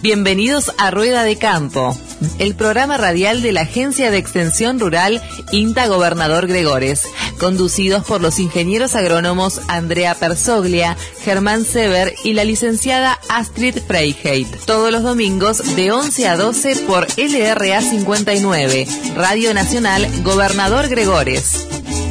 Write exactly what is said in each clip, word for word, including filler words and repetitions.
Bienvenidos a Rueda de Campo, el programa radial de la Agencia de Extensión Rural INTA Gobernador Gregores, conducidos por los ingenieros agrónomos Andrea Persoglia, Germán Sever y la licenciada Astrid Freiheit. Todos los domingos de once a doce por L R A cincuenta y nueve, Radio Nacional Gobernador Gregores.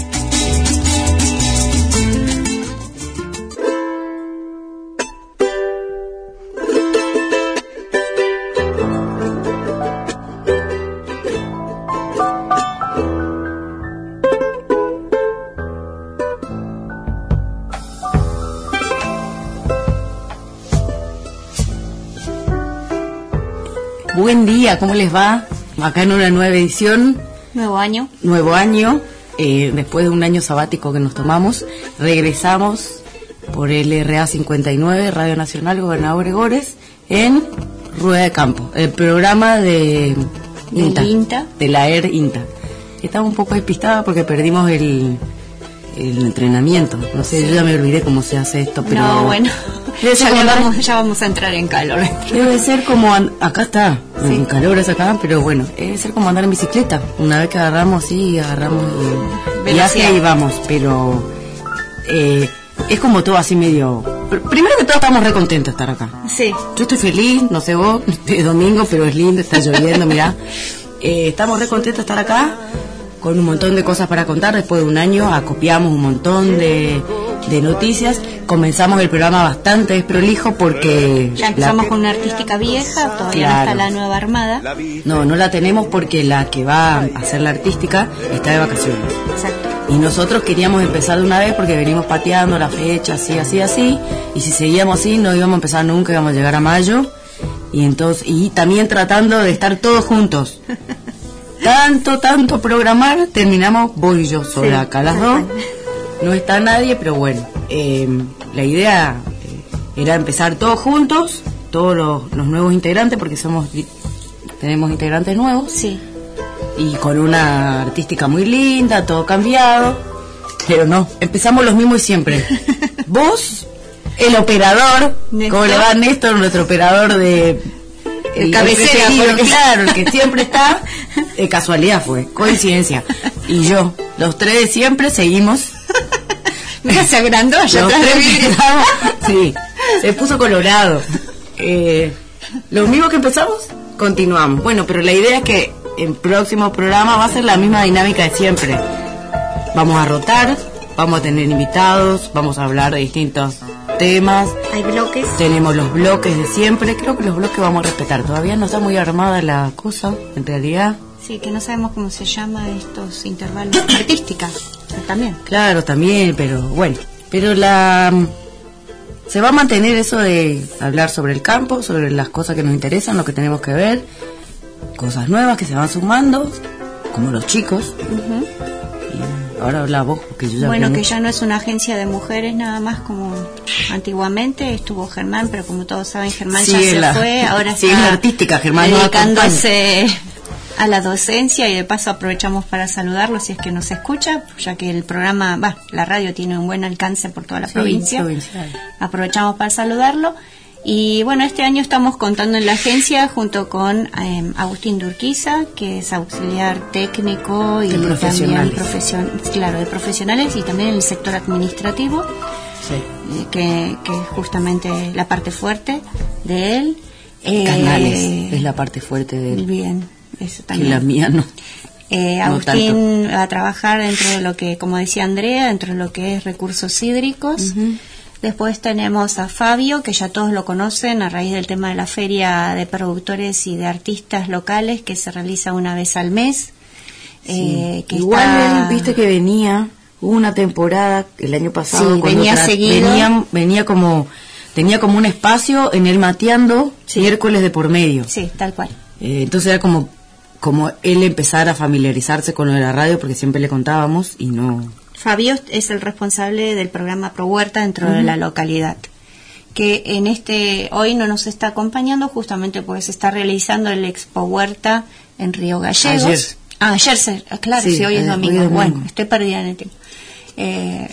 Buen día, ¿cómo les va? Acá en una nueva edición. Nuevo año. Nuevo año, eh, después de un año sabático que nos tomamos, regresamos por L R A cincuenta y nueve, Radio Nacional Gobernador Gregores, en Rueda de Campo, el programa de INTA, INTA. de la E R INTA. Estaba un poco despistada porque perdimos el, el entrenamiento. No sé, sí. Yo ya me olvidé cómo se hace esto, pero... No, bueno... Ya, andar, vamos, ya vamos a entrar en calor. Debe ser como... And- acá está, sí. En calor es acá, pero bueno, debe ser como andar en bicicleta. Una vez que agarramos, sí, agarramos y, y hacia ahí vamos, pero eh, es como todo así medio... Primero que todo estamos re contentos de estar acá. Sí. Yo estoy feliz, no sé vos, es domingo, pero es lindo, está lloviendo, mirá. Eh, estamos re contentos de estar acá, con un montón de cosas para contar. Después de un año acopiamos un montón de... de noticias. Comenzamos el programa bastante desprolijo porque... Ya empezamos la... con una artística vieja, todavía claro. No está la nueva armada. No, no la tenemos porque la que va a hacer la artística está de vacaciones. Exacto. Y nosotros queríamos empezar de una vez porque venimos pateando la fecha, así, así, así. Y si seguíamos así, no íbamos a empezar nunca, íbamos a llegar a mayo. Y entonces y también tratando de estar todos juntos. Tanto, tanto programar, terminamos vos y yo sola sí. Acá las dos. No está nadie, pero bueno, eh, la idea eh, era empezar todos juntos, todos los, los nuevos integrantes, porque somos tenemos integrantes nuevos. Sí. Y con una artística muy linda, todo cambiado, pero no, empezamos los mismos y siempre. Vos, el operador, Néstor. ¿Cómo le va Néstor, nuestro operador de... El, el cabecera, el, claro, el que siempre está, de casualidad fue, coincidencia. Y yo, los tres de siempre seguimos... Mira, se agrandó ya atrás de vidrio. Sí, se puso colorado. Eh, lo mismo que empezamos, continuamos. Bueno, pero la idea es que el próximo programa va a ser la misma dinámica de siempre. Vamos a rotar, vamos a tener invitados, vamos a hablar de distintos temas. Hay bloques. Tenemos los bloques de siempre. Creo que los bloques vamos a respetar. Todavía no está muy armada la cosa, en realidad. Sí, que no sabemos cómo se llama estos intervalos. Artística, también. Claro, también, pero bueno. Pero la... Se va a mantener eso de hablar sobre el campo, sobre las cosas que nos interesan, lo que tenemos que ver. Cosas nuevas que se van sumando, como los chicos. Uh-huh. Y ahora habla vos, porque yo ya... Bueno, que mucho. ya no es una agencia de mujeres nada más como antiguamente. Estuvo Germán, pero como todos saben, Germán sí, ya se la, fue. Ahora sí, está es la artística, Germán dedicándose... a la docencia, y de paso aprovechamos para saludarlo si es que nos escucha, ya que el programa, bah, la radio tiene un buen alcance por toda la sí, provincia. Provincial. Aprovechamos para saludarlo. Y bueno, este año estamos contando en la agencia junto con eh, Agustín Durquiza, que es auxiliar técnico y de también profesion, claro, de profesionales, y también en el sector administrativo, sí. eh, que, que es justamente la parte fuerte de él. Eh, Canales es la parte fuerte de él. Bien. Eso también. Que la mía no. Eh, no Agustín tanto. Va a trabajar dentro de lo que, como decía Andrea, dentro de lo que es recursos hídricos. Uh-huh. Después tenemos a Fabio, que ya todos lo conocen a raíz del tema de la feria de productores y de artistas locales que se realiza una vez al mes. Sí. Eh, que Igual está... él, viste que venía, hubo una temporada el año pasado. Sí, venía tra- seguido. Venía, venía como, tenía como un espacio en él mateando sí. miércoles de por medio. Sí, tal cual. Eh, entonces era como como él empezar a familiarizarse con lo de la radio, porque siempre le contábamos y no... Fabio es el responsable del programa Pro Huerta dentro uh-huh. de la localidad, que en este hoy no nos está acompañando justamente porque se está realizando el Expo Huerta en Río Gallegos. Ayer. Ah, ayer, se, claro, sí, si hoy es domingo. Hoy es domingo. Bueno, estoy perdida en el tiempo. Eh,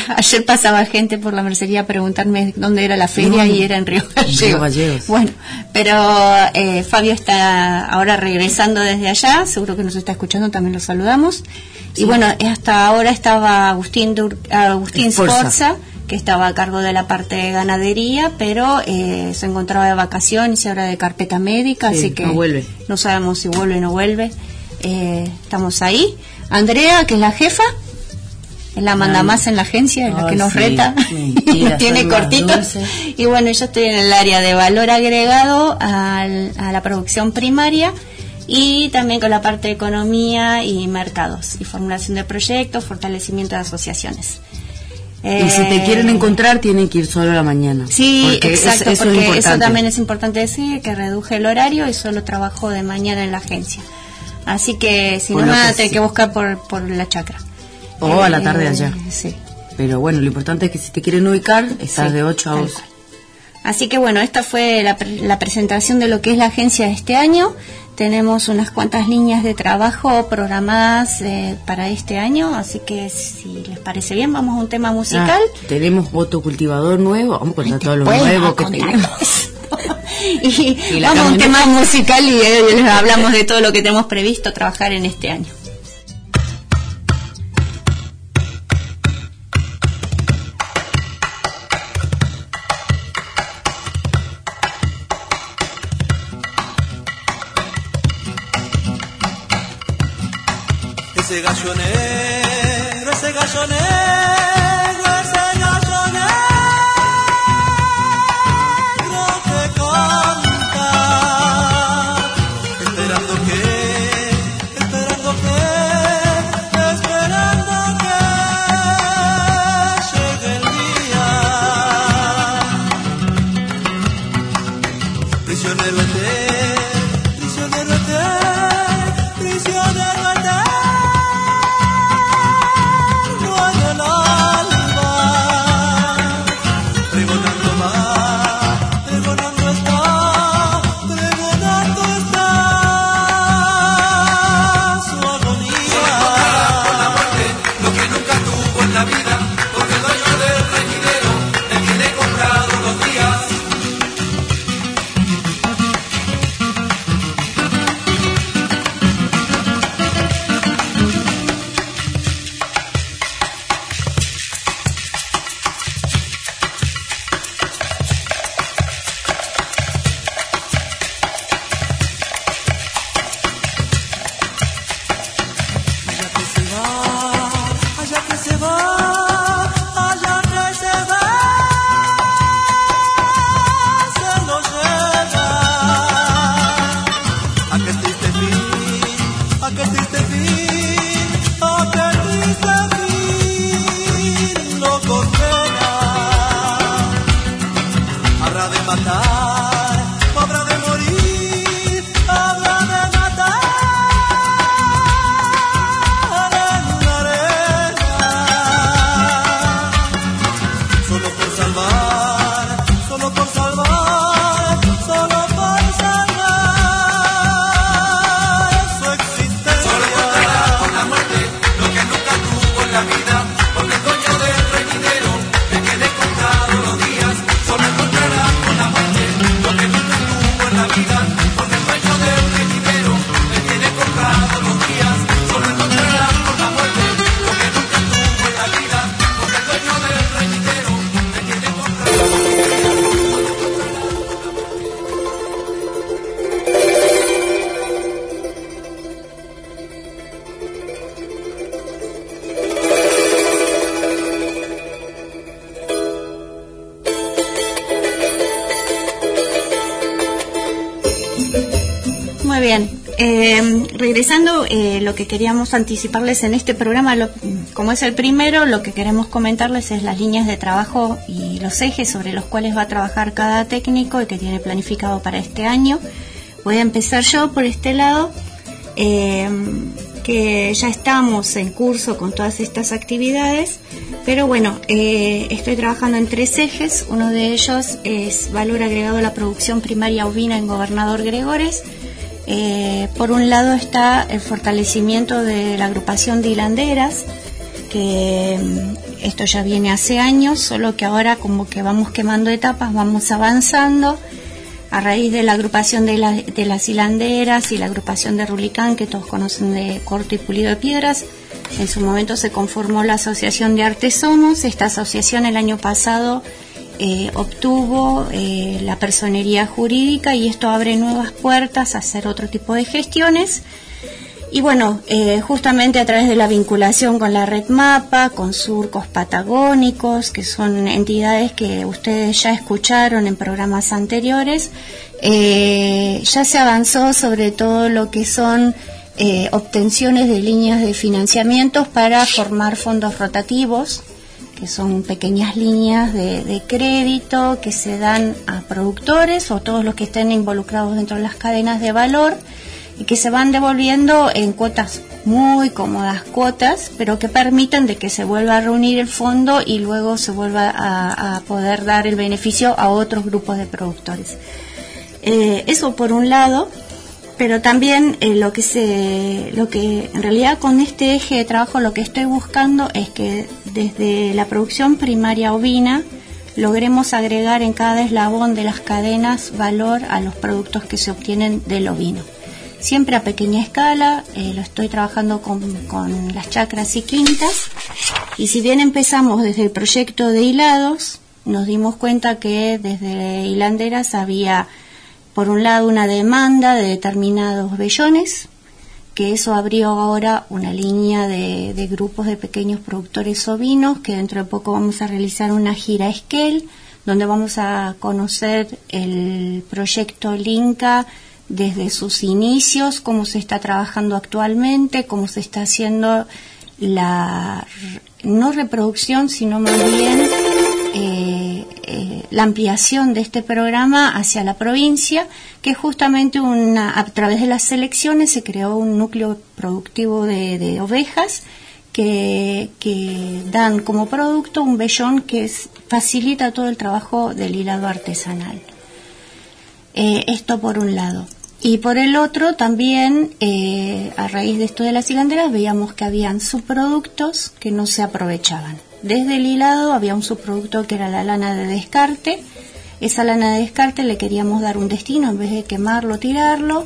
ayer pasaba gente por la mercería a preguntarme dónde era la feria no, y era en Río Gallegos. Río Gallegos. Bueno, pero eh, Fabio está ahora regresando desde allá, seguro que nos está escuchando, también lo saludamos. Sí. Y bueno, hasta ahora estaba Agustín, Dur, Agustín Sforza, que estaba a cargo de la parte de ganadería, pero eh, se encontraba de vacaciones y ahora de carpeta médica, sí, así que no, vuelve. no sabemos si vuelve o no vuelve. Eh, estamos ahí. Andrea, que es la jefa, es la manda más en la agencia, es la que nos sí, reta y nos tiene cortito. Y bueno, yo estoy en el área de valor agregado al, a la producción primaria y también con la parte de economía y mercados y formulación de proyectos, fortalecimiento de asociaciones. Eh, y si te quieren encontrar tienen que ir solo a la mañana. Sí, exacto, eso, eso porque es eso también es importante decir, que reduje el horario y solo trabajo de mañana en la agencia. Así que si bueno, no me van a tener que buscar por, por la chacra. O eh, a la tarde allá. Sí. Pero bueno, lo importante es que si te quieren ubicar, estás sí, de ocho a doce. Así que bueno, esta fue la, la presentación de lo que es la agencia de este año. Tenemos unas cuantas líneas de trabajo programadas eh, para este año, así que si les parece bien, vamos a un tema musical. Ah, tenemos voto cultivador nuevo, vamos a contar todo lo nuevo que tenemos. y, y vamos a un tema musical y eh, les hablamos de todo lo que tenemos previsto trabajar en este año. Ese gallo negro, ese gallo negro, ese gallo negro que canta, esperando que, esperando que, esperando que llegue el día. Prisionero eterno, prisionero eterno, prisionero eterno. Muy bien, eh, regresando, eh, lo que queríamos anticiparles en este programa, lo, como es el primero, lo que queremos comentarles es las líneas de trabajo y los ejes sobre los cuales va a trabajar cada técnico y que tiene planificado para este año. Voy a empezar yo por este lado, eh, que ya estamos en curso con todas estas actividades, pero bueno, eh, estoy trabajando en tres ejes. Uno de ellos es valor agregado a la producción primaria ovina en Gobernador Gregores. Eh, por un lado está el fortalecimiento de la agrupación de hilanderas, que esto ya viene hace años, solo que ahora como que vamos quemando etapas, vamos avanzando. A raíz de la agrupación de, la, de las hilanderas y la agrupación de Rulicán, que todos conocen de corto y pulido de piedras, en su momento se conformó la Asociación de Artesanos. Esta asociación el año pasado eh, obtuvo eh, la personería jurídica, y esto abre nuevas puertas a hacer otro tipo de gestiones. Y bueno, eh, justamente a través de la vinculación con la Red Mapa, con Surcos Patagónicos, que son entidades que ustedes ya escucharon en programas anteriores, eh, ya se avanzó sobre todo lo que son eh, obtenciones de líneas de financiamientos para formar fondos rotativos, que son pequeñas líneas de, de crédito que se dan a productores o todos los que estén involucrados dentro de las cadenas de valor, y que se van devolviendo en cuotas, muy cómodas cuotas, pero que permiten de que se vuelva a reunir el fondo y luego se vuelva a, a poder dar el beneficio a otros grupos de productores. Eh, eso por un lado, pero también eh, lo que se, lo que en realidad con este eje de trabajo lo que estoy buscando es que desde la producción primaria ovina logremos agregar en cada eslabón de las cadenas valor a los productos que se obtienen del ovino. Siempre a pequeña escala, eh, lo estoy trabajando con, con las chacras y quintas, y si bien empezamos desde el proyecto de hilados, nos dimos cuenta que desde hilanderas había, por un lado, una demanda de determinados vellones, que eso abrió ahora una línea de, de grupos de pequeños productores ovinos, que dentro de poco vamos a realizar una gira a Esquel, donde vamos a conocer el proyecto Linca, desde sus inicios, cómo se está trabajando actualmente, cómo se está haciendo la, no reproducción, sino más bien eh, eh, la ampliación de este programa hacia la provincia, que justamente una, a través de las elecciones se creó un núcleo productivo de, de ovejas que, que dan como producto un vellón que es, facilita todo el trabajo del hilado artesanal. Eh, esto por un lado. Y por el otro también, eh, a raíz de esto de las hilanderas, veíamos que habían subproductos que no se aprovechaban. Desde el hilado había un subproducto que era la lana de descarte. Esa lana de descarte le queríamos dar un destino en vez de quemarlo, tirarlo.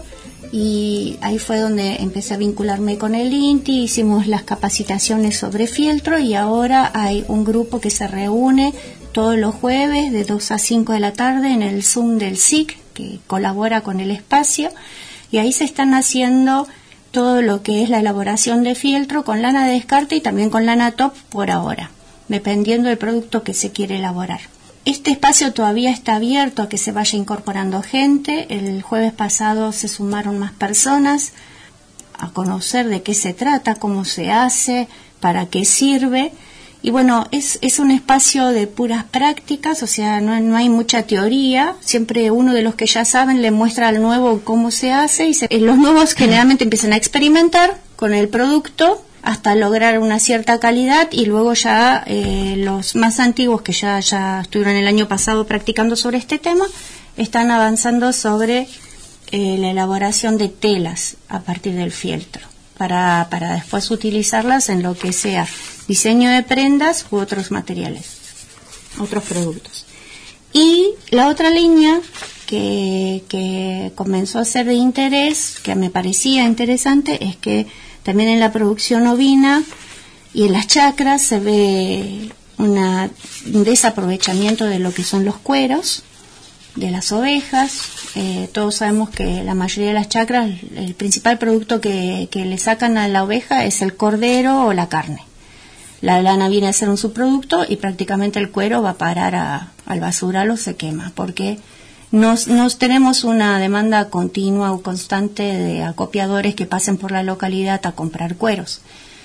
Y ahí fue donde empecé a vincularme con el INTI, hicimos las capacitaciones sobre fieltro, y ahora hay un grupo que se reúne todos los jueves de dos a cinco de la tarde en el Zoom del S I C, que colabora con el espacio, y ahí se están haciendo todo lo que es la elaboración de fieltro con lana de descarte y también con lana top por ahora, dependiendo del producto que se quiere elaborar. Este espacio todavía está abierto a que se vaya incorporando gente. El jueves pasado se sumaron más personas a conocer de qué se trata, cómo se hace, para qué sirve. Y bueno, es, es un espacio de puras prácticas, o sea, no, no hay mucha teoría. Siempre uno de los que ya saben le muestra al nuevo cómo se hace, y se, los nuevos generalmente empiezan a experimentar con el producto hasta lograr una cierta calidad, y luego ya eh, los más antiguos que ya, ya estuvieron el año pasado practicando sobre este tema, están avanzando sobre eh, la elaboración de telas a partir del fieltro, para, para después utilizarlas en lo que sea diseño de prendas u otros materiales, otros productos. Y la otra línea que, que comenzó a ser de interés, que me parecía interesante, es que también en la producción ovina y en las chacras se ve una, un desaprovechamiento de lo que son los cueros de las ovejas. Eh, todos sabemos que la mayoría de las chacras, el principal producto que, que le sacan a la oveja es el cordero o la carne. La lana viene a ser un subproducto y prácticamente el cuero va a parar a, al basural o se quema, porque nos, nos tenemos una demanda continua o constante de acopiadores que pasen por la localidad a comprar cueros.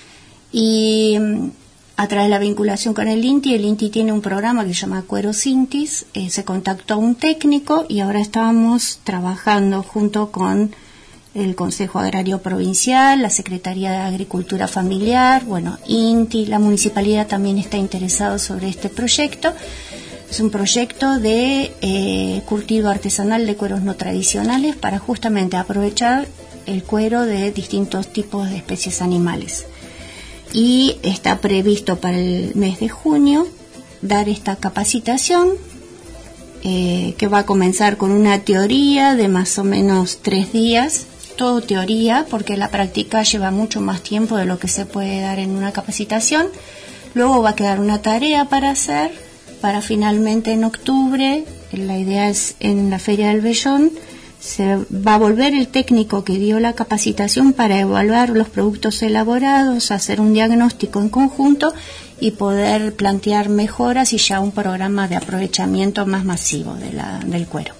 Y a través de la vinculación con el INTI, el INTI tiene un programa que se llama Cueros Intis, eh, se contactó a un técnico y ahora estábamos trabajando junto con el Consejo Agrario Provincial, la Secretaría de Agricultura Familiar, bueno, INTI, la Municipalidad también está interesado sobre este proyecto. Es un proyecto de eh, curtido artesanal de cueros no tradicionales para justamente aprovechar el cuero de distintos tipos de especies animales. y está previsto para el mes de junio dar esta capacitación eh, que va a comenzar con una teoría de más o menos tres días, todo teoría porque la práctica lleva mucho más tiempo de lo que se puede dar en una capacitación. Luego va a quedar una tarea para hacer, para finalmente en octubre, la idea es en la Feria del Vellón, se va a volver el técnico que dio la capacitación para evaluar los productos elaborados, hacer un diagnóstico en conjunto y poder plantear mejoras y ya un programa de aprovechamiento más masivo de la, del cuero.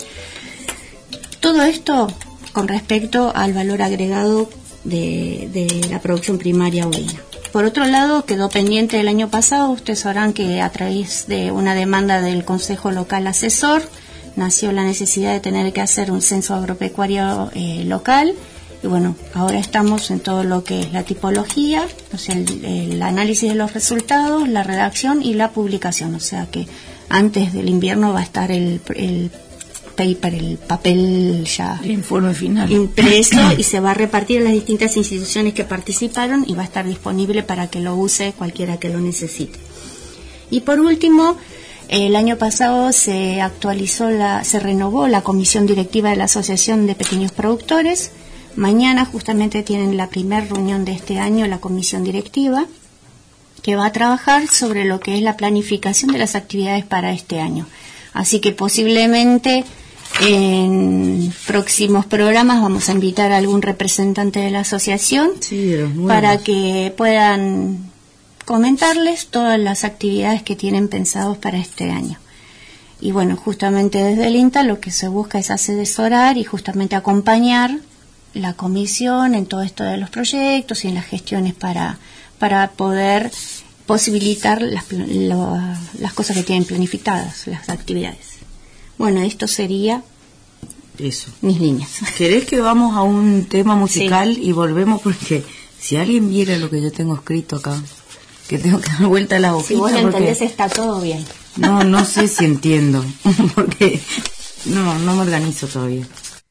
Todo esto con respecto al valor agregado de, de la producción primaria ovina. Por otro lado, quedó pendiente el año pasado, ustedes sabrán que a través de una demanda del Consejo Local Asesor, nació la necesidad de tener que hacer un censo agropecuario eh, local, y bueno, ahora estamos en todo lo que es la tipología, o sea, el, el análisis de los resultados, la redacción y la publicación, o sea que antes del invierno va a estar el, el paper, el papel ya el informe final impreso y se va a repartir en las distintas instituciones que participaron y va a estar disponible para que lo use cualquiera que lo necesite. Y por último, el año pasado se actualizó, la, se renovó la comisión directiva de la Asociación de Pequeños Productores. Mañana justamente tienen la primera reunión de este año, la comisión directiva, que va a trabajar sobre lo que es la planificación de las actividades para este año. Así que posiblemente en próximos programas vamos a invitar a algún representante de la asociación, sí, de los para que puedan comentarles todas las actividades que tienen pensados para este año. Y bueno, justamente desde el INTA lo que se busca es asesorar y justamente acompañar la comisión en todo esto de los proyectos y en las gestiones para, para poder posibilitar las, lo, las cosas que tienen planificadas, las actividades. Bueno, esto sería eso, mis líneas. ¿Querés que vamos a un tema musical? Sí. Y volvemos? Porque si alguien viera lo que yo tengo escrito acá, que tengo que dar vuelta a la hojita. Si vos porque... entendés, está todo bien. No, no sé si entiendo, porque no, no me organizo todavía.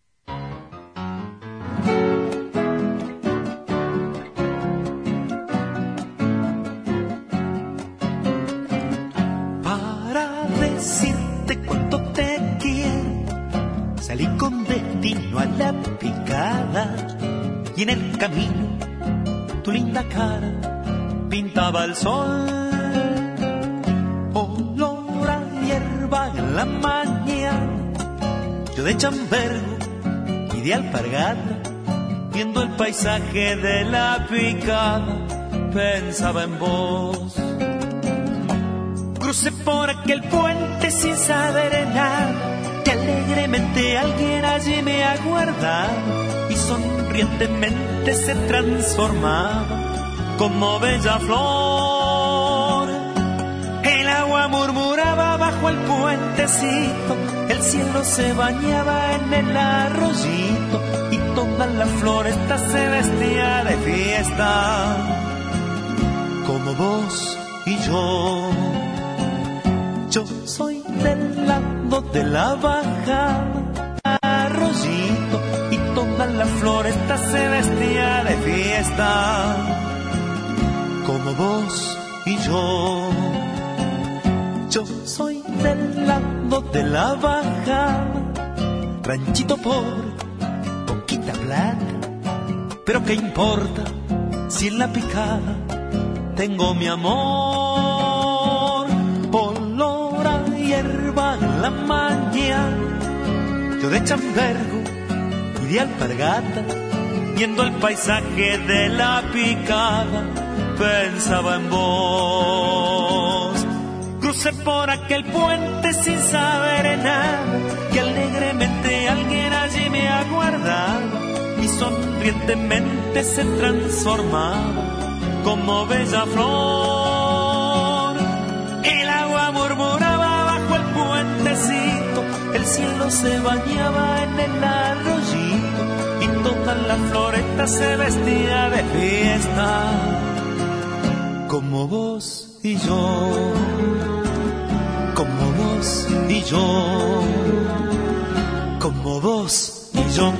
Para decirte cuánto te quiero, salí con destino a la picada, y en el camino tu linda cara pintaba el sol, olor a hierba en la mañana, yo de chambergo y de alpargata, viendo el paisaje de la picada, pensaba en vos. Crucé por aquel puente sin saber nada, que alegremente alguien allí me aguardaba, y sonrientemente se transformaba como bella flor. El agua murmuraba bajo el puentecito, el cielo se bañaba en el arroyito, y toda la floresta se vestía de fiesta, como vos y yo. Yo soy del lado de la bajada, arroyito, y toda la floresta se vestía de fiesta, como vos y yo. Yo soy del lado de la bajada, ranchito pobre, poquita plata, pero qué importa si en la picada tengo mi amor. Olor a hierba en la mañana, yo de chambergo y de alpargata, viendo el paisaje de la picada, pensaba en vos. Crucé por aquel puente sin saber nada, que alegremente alguien allí me aguardaba, y sonrientemente se transformaba como bella flor. El agua murmuraba bajo el puentecito, el cielo se bañaba en el arroyito, y toda la floresta se vestía de fiesta, como vos y yo, como vos y yo, como vos y yo.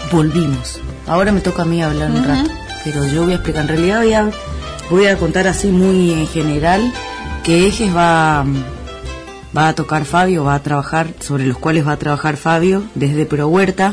volvimos. Ahora me toca a mí hablar un Uh-huh. rato, pero yo voy a explicar. En realidad voy a, voy a contar así muy en general qué ejes va, va a tocar Fabio, va a trabajar, sobre los cuales va a trabajar Fabio desde Pro Huerta,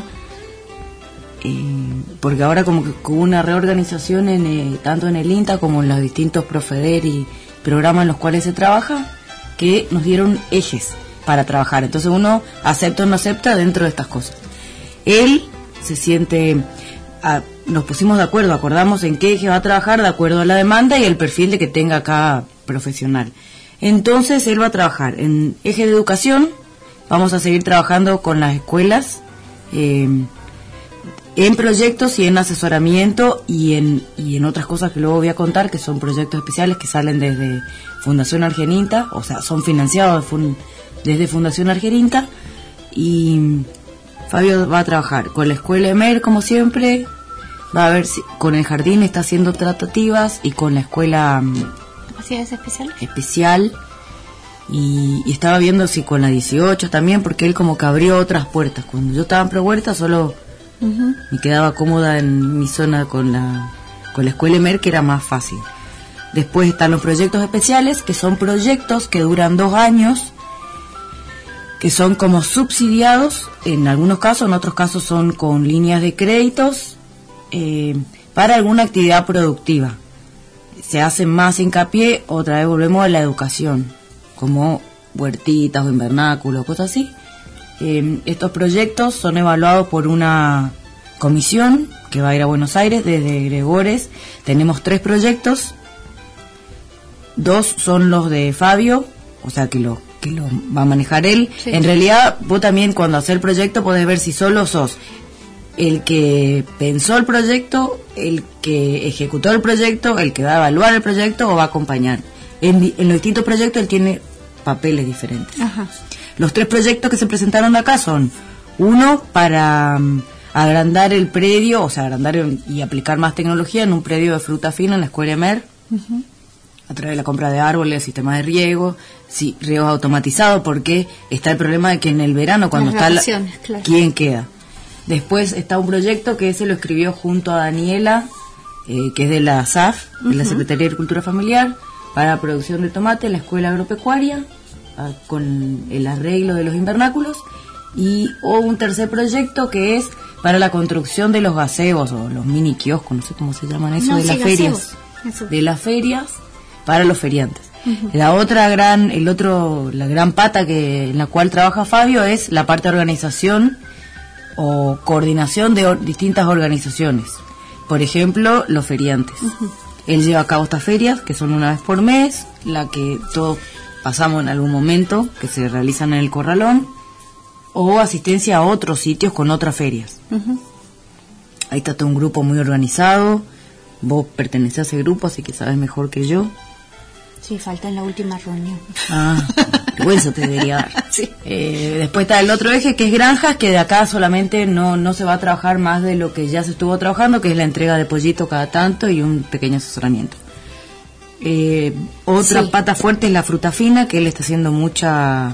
eh, porque ahora como que hubo una reorganización en, eh, tanto en el INTA como en los distintos Profeder y programas en los cuales se trabaja, que nos dieron ejes para trabajar. Entonces uno acepta o no acepta dentro de estas cosas. Él se siente, a, nos pusimos de acuerdo, acordamos en qué eje va a trabajar de acuerdo a la demanda y el perfil de que tenga cada profesional. Entonces él va a trabajar en eje de educación, vamos a seguir trabajando con las escuelas, eh, en proyectos y en asesoramiento y en, y en otras cosas que luego voy a contar, que son proyectos especiales que salen desde Fundación Argeninta, o sea, son financiados de fun, desde Fundación Argeninta. Y Fabio va a trabajar con la escuela EMER, como siempre, va a ver si con el jardín está haciendo tratativas y con la escuela ¿Capacidades especiales? especial. Y, y estaba viendo si con la dieciocho también, porque él como que abrió otras puertas. Cuando yo estaba en Pro Huerta solo uh-huh. me quedaba cómoda en mi zona con la, con la escuela EMER, que era más fácil. Después están los proyectos especiales, que son proyectos que duran dos años, que son como subsidiados, en algunos casos, en otros casos son con líneas de créditos, eh, para alguna actividad productiva. Se hace más hincapié, otra vez volvemos a la educación, como huertitas o invernáculos, cosas así. Eh, estos proyectos son evaluados por una comisión que va a ir a Buenos Aires desde Gregores. Tenemos tres proyectos, dos son los de Fabio, o sea que lo que lo va a manejar él. Sí. En realidad vos también cuando haces el proyecto podés ver si solo sos el que pensó el proyecto, el que ejecutó el proyecto, el que va a evaluar el proyecto o va a acompañar. En, en los distintos proyectos él tiene papeles diferentes. Ajá. Los tres proyectos que se presentaron acá son uno para um, agrandar el predio, o sea, agrandar y aplicar más tecnología en un predio de fruta fina en la escuela EMER, uh-huh. a través de la compra de árboles, sistemas de riego, sí, riego automatizado, porque está el problema de que en el verano cuando está la, claro. ¿quién queda? Después está un proyecto que ese lo escribió junto a Daniela, eh, que es de la S A F, uh-huh. de la Secretaría de Agricultura Familiar, para la producción de tomate en la escuela agropecuaria, a, con el arreglo de los invernáculos, y o un tercer proyecto que es para la construcción de los gazebos o los mini kioscos, no sé cómo se llaman eso, no, de sí, las ferias, eso. de las ferias para los feriantes. Uh-huh. La otra gran, el otro, la gran pata que en la cual trabaja Fabio es la parte de organización o coordinación de or, distintas organizaciones. Por ejemplo, los feriantes. Uh-huh. Él lleva a cabo estas ferias, que son una vez por mes, la que todos pasamos en algún momento, que se realizan en el Corralón, o asistencia a otros sitios con otras ferias. Uh-huh. Ahí está todo un grupo muy organizado. Vos pertenecés a ese grupo, así que sabes mejor que yo. Sí, falta en la última reunión. Ah, vergüenza te debería dar. Sí. Eh, después está el otro eje, que es granjas, que de acá solamente no, no se va a trabajar más de lo que ya se estuvo trabajando, que es la entrega de pollito cada tanto y un pequeño asesoramiento. Eh, otra sí. pata fuerte es la fruta fina, que él está haciendo mucha,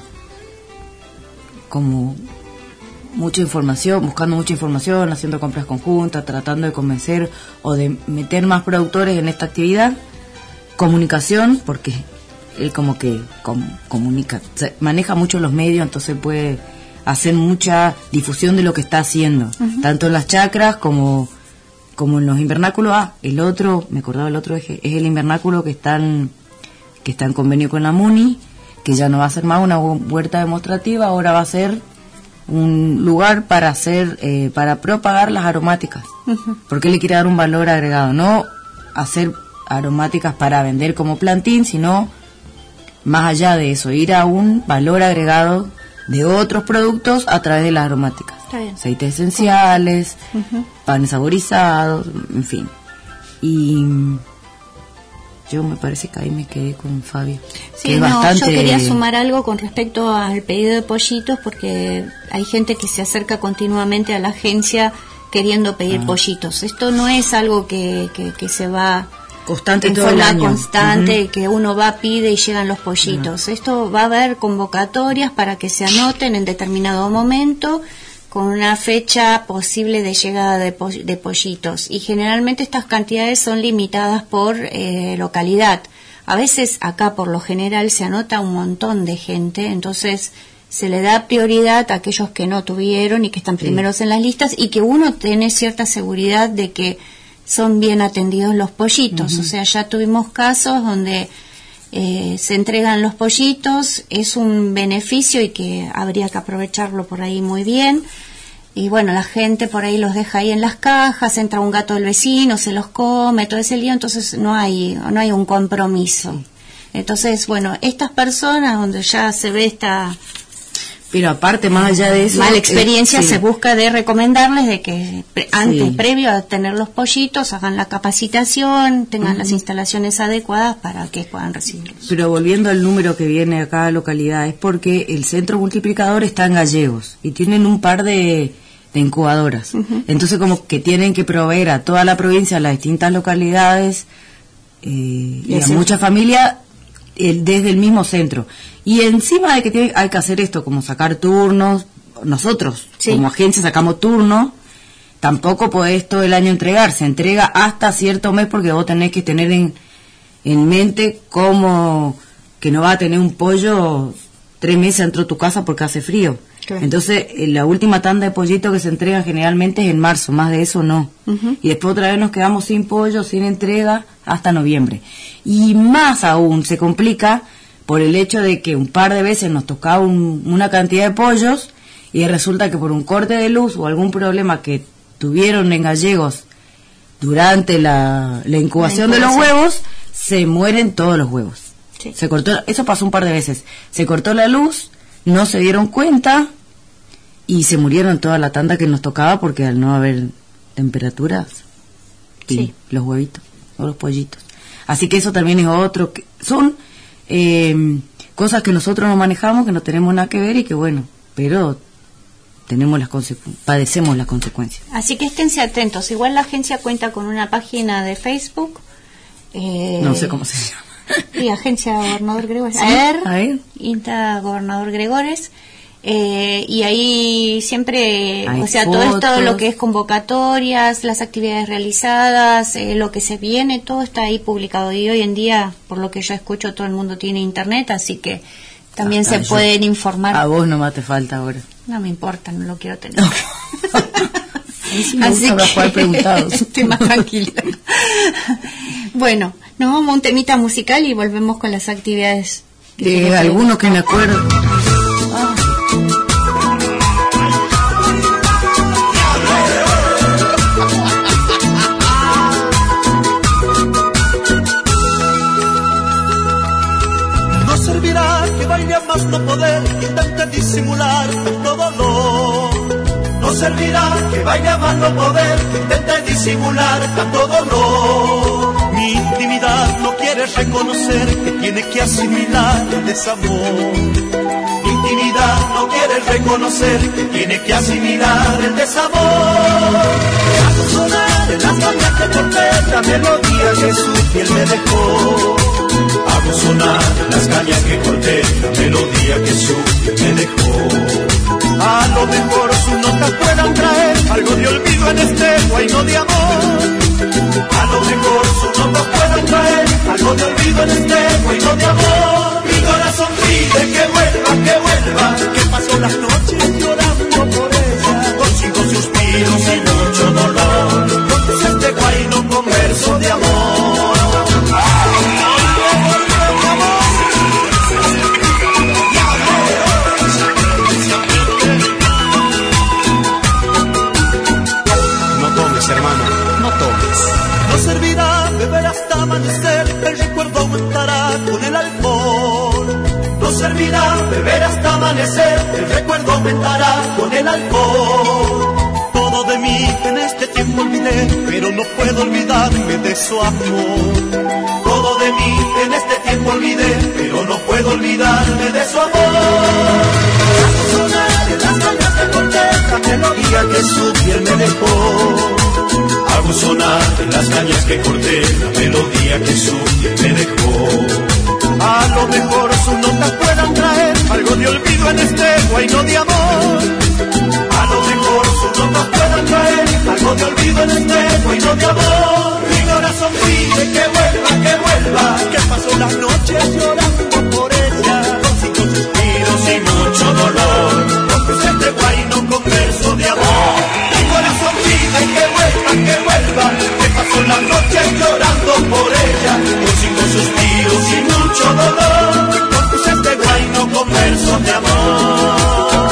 como, mucha información, buscando mucha información, haciendo compras conjuntas, tratando de convencer o de meter más productores en esta actividad. Comunicación, porque él como que com, comunica, maneja mucho los medios, entonces puede hacer mucha difusión de lo que está haciendo, uh-huh. tanto en las chacras como, como en los invernáculos. Ah, el otro, me acordaba el otro eje, es el invernáculo que está en, que está en convenio con la MUNI, que ya no va a ser más una huerta demostrativa, ahora va a ser un lugar para hacer, eh, para propagar las aromáticas, uh-huh. porque él le quiere dar un valor agregado, no hacer aromáticas para vender como plantín, sino más allá de eso, ir a un valor agregado de otros productos a través de las aromáticas, aceites esenciales, uh-huh. panes saborizados, en fin. Y yo me parece que ahí me quedé con Fabio. Sí, que es no, bastante... yo quería sumar algo con respecto al pedido de pollitos, porque hay gente que se acerca continuamente a la agencia queriendo pedir ah. pollitos. Esto no es algo que, que, que se va constante en todo forma el año. constante, uh-huh. que uno va, pide y llegan los pollitos. Uh-huh. Esto va a haber convocatorias para que se anoten en determinado momento, con una fecha posible de llegada de, po de pollitos, y generalmente estas cantidades son limitadas por eh, localidad. A veces acá por lo general se anota un montón de gente, entonces se le da prioridad a aquellos que no tuvieron y que están primeros sí. en las listas, y que uno tiene cierta seguridad de que son bien atendidos los pollitos. Uh-huh. O sea, ya tuvimos casos donde eh, se entregan los pollitos, es un beneficio y que habría que aprovecharlo por ahí muy bien. Y bueno, la gente por ahí los deja ahí en las cajas, entra un gato del vecino, se los come, todo ese lío, entonces no hay, no hay un compromiso. Sí. Entonces, bueno, estas personas donde ya se ve esta... Pero aparte, más allá de eso... mala experiencia, eh, sí. se busca de recomendarles de que pre antes, sí. previo a tener los pollitos, hagan la capacitación, tengan uh-huh. las instalaciones adecuadas para que puedan recibirlos. Pero volviendo al número que viene a cada localidad, es porque el centro multiplicador está en Gallegos y tienen un par de, de incubadoras. Uh-huh. Entonces, como que tienen que proveer a toda la provincia, a las distintas localidades eh, y, y a muchas familias el, desde el mismo centro. Y encima de que tiene, hay que hacer esto, como sacar turnos, nosotros sí. como agencia sacamos turnos, tampoco podés todo el año entregar, se entrega hasta cierto mes porque vos tenés que tener en, en mente cómo que no va a tener un pollo tres meses dentro de tu casa porque hace frío. Claro. Entonces, la última tanda de pollitos que se entregan generalmente es en marzo, más de eso no. Uh-huh. Y después otra vez nos quedamos sin pollo, sin entrega, hasta noviembre. Y más aún se complica por el hecho de que un par de veces nos tocaba un, una cantidad de pollos y resulta que por un corte de luz o algún problema que tuvieron en Gallegos durante la, la, incubación la incubación de los huevos, se mueren todos los huevos. Sí. Se cortó, eso pasó un par de veces. Se cortó la luz, no se dieron cuenta y se murieron toda la tanda que nos tocaba porque al no haber temperaturas, sí. los huevitos o los pollitos. Así que eso también es otro, que son eh, cosas que nosotros no manejamos, que no tenemos nada que ver y que bueno, pero tenemos las padecemos las consecuencias. Así que esténse atentos. Igual la agencia cuenta con una página de Facebook. Eh, no sé cómo se llama. Sí, Agencia Gobernador Gregores. ¿Sí? A ver. INTA Gobernador Gregores. Eh, y ahí siempre, hay o sea, fotos. todo esto, lo que es convocatorias, las actividades realizadas, eh, lo que se viene, todo está ahí publicado. Y hoy en día, por lo que yo escucho, todo el mundo tiene internet, así que también ah, se yo, pueden informar. A vos nomás te falta ahora. No me importa, no lo quiero tener. Sí, me así que jugar preguntados. Estoy más tranquila. Bueno, nos vamos a un temita musical y volvemos con las actividades. De algunos que me acuerdo. Ah. No servirá que baile a más no poder, intente disimular tanto dolor. No servirá que baile a más no poder, intente disimular tanto dolor. Mi intimidad no quiere reconocer que tiene que asimilar el desamor. Mi intimidad no quiere reconocer que tiene que asimilar el desamor. Hago sonar en las cañas que corté la melodía que su piel me dejó. Hago sonar en las cañas que corté la melodía que su piel me dejó. A lo mejor sus notas puedan traer algo de olvido en este guayno de amor. A lo mejor sus notas puedan traer algo de olvido en este guayno de amor. Mi corazón pide que vuelva, que vuelva, que pasó las noches llorando por ella, con cinco suspiros y mucho dolor. Entonces este guayno con verso de amor. Hermano, no tomes. No servirá beber hasta amanecer, el recuerdo aumentará con el alcohol. No servirá beber hasta amanecer, el recuerdo aumentará con el alcohol. Todo de mí en este tiempo olvidé, pero no puedo olvidarme de su amor. Todo de mí en este tiempo olvidé, pero no puedo olvidarme de su amor. Hago sonar en las cañas que corté la melodía que su piel me dejó. Hago sonar en las cañas que corté la melodía que su piel me dejó. A lo mejor sus notas puedan traer algo de olvido en este guayno de amor. A lo mejor perdido en este guayno de amor. Mi corazón pide que vuelva, que vuelva, que pasó las noches llorando por ella, con cinco suspiros y mucho dolor. Compuse este guayno con verso de amor. Mi corazón pide que vuelva, que vuelva, que pasó las noches llorando por ella, con cinco suspiros y mucho dolor. Compuse este guayno con verso de amor.